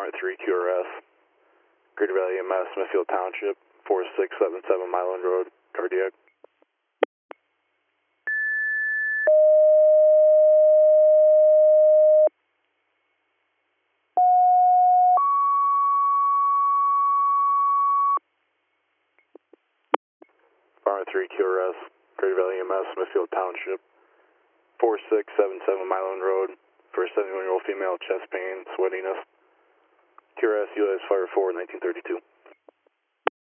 3 QRS, Greater Valley EMS, Smithfield Township, 4677 Milan Road, cardiac. Fire 3 QRS, Greater Valley EMS, Smithfield Township, 4677 Milan Road, for a 71-year-old female, chest pain, sweatiness. QRS, ULS Fire 4, 1932.